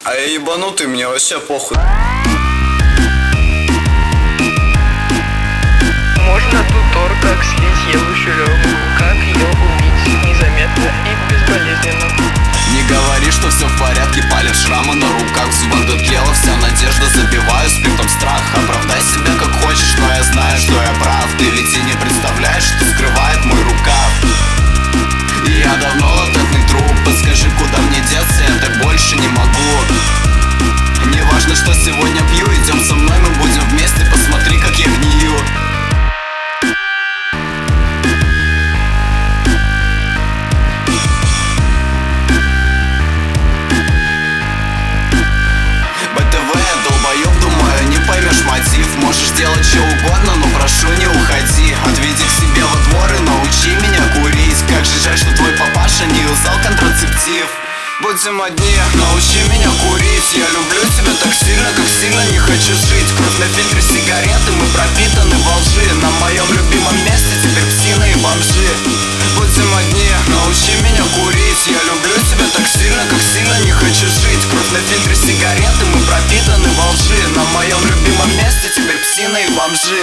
А я ебанутый, мне вообще похуй. Можно тутор, как слить елущую легу, как ее убить незаметно и безболезненно. Не говори, что все в порядке, палят шрамы на руках. В зубах докела вся надежда, забиваю спиртом страх. Оправдай себя как хочешь, но я знаю, что я прав. Ты ведь и не представляешь, что скрывает мой рукав. И я давно латентный труп, подскажи, куда мне деться, я так больше не могу. Не важно, что сегодня пью, идем со мной, мы будем вместе, посмотри, как я гнию. Можешь делать что угодно, но прошу, не уходи. Отведи к себе во двор и научи меня курить. Как же жаль, что твой папаша не usал контрацептив. Будем одни, научи меня курить. Я люблю тебя так сильно, как сильно не хочу жить. Кровь на фильтре сигареты, мы пропитаны во лжи. На моем любимом месте теперь псины и бомжи. Будем одни, научи меня курить. Я люблю тебя так сильно, как сильно не хочу жить. Кровь на фильтре сигареты, мы пропитаны во лжи. На моем любимом месте теперь псины и бомжи.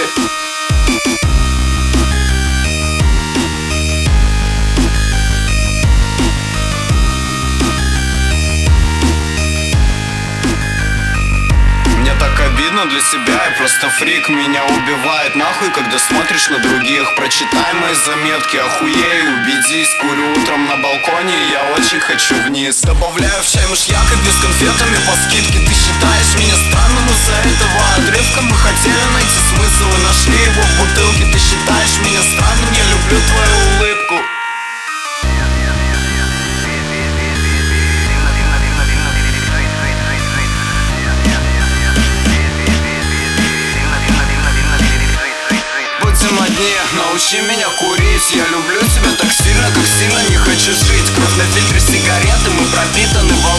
Для себя я просто фрик, меня убивает нахуй, когда смотришь на других. Прочитай мои заметки, охуею, убедись. Курю утром на балконе, я очень хочу вниз. Добавляю в чай мышьяк и без конфетами по скидке. Ты считаешь меня странным из-за этого отрывка? Мы хотели найти смысл и нашли его в бутылке. Ты считаешь меня странным, я люблю твою улыбку. Научи меня курить, я люблю тебя так сильно, как сильно не хочу жить. Кровь на фильтре сигареты, мы пропитаны волной.